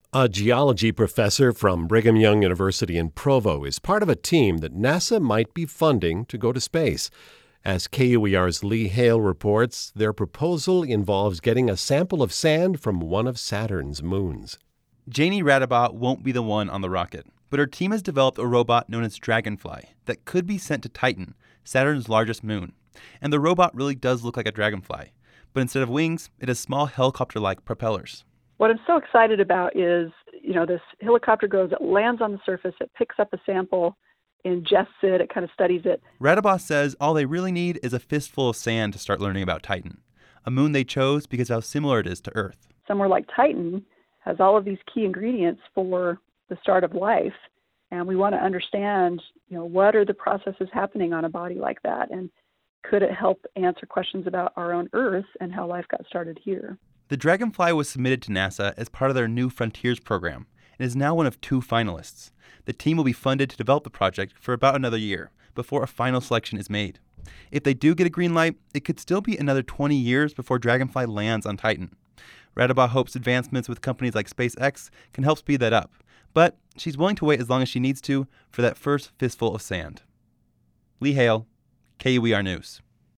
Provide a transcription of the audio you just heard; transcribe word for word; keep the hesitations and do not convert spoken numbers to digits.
A geology professor from Brigham Young University in Provo is part of a team that NASA might be funding to go to space. As K U E R's Lee Hale reports, their proposal involves getting a sample of sand from one of Saturn's moons. Janie Radabaugh won't be the one on the rocket, but her team has developed a robot known as Dragonfly that could be sent to Titan, Saturn's largest moon. And the robot really does look like a dragonfly, but instead of wings, it has small helicopter-like propellers. What I'm so excited about is, you know, this helicopter goes, it lands on the surface, it picks up a sample, ingests it, it kind of studies it. Radabaugh says all they really need is a fistful of sand to start learning about Titan, a moon they chose because of how similar it is to Earth. Somewhere like Titan has all of these key ingredients for the start of life, and we want to understand, you know, what are the processes happening on a body like that, and could it help answer questions about our own Earth and how life got started here? The Dragonfly was submitted to NASA as part of their New Frontiers program and is now one of two finalists. The team will be funded to develop the project for about another year before a final selection is made. If they do get a green light, it could still be another twenty years before Dragonfly lands on Titan. Radabaugh hopes advancements with companies like SpaceX can help speed that up, but she's willing to wait as long as she needs to for that first fistful of sand. Lee Hale, K U E R News.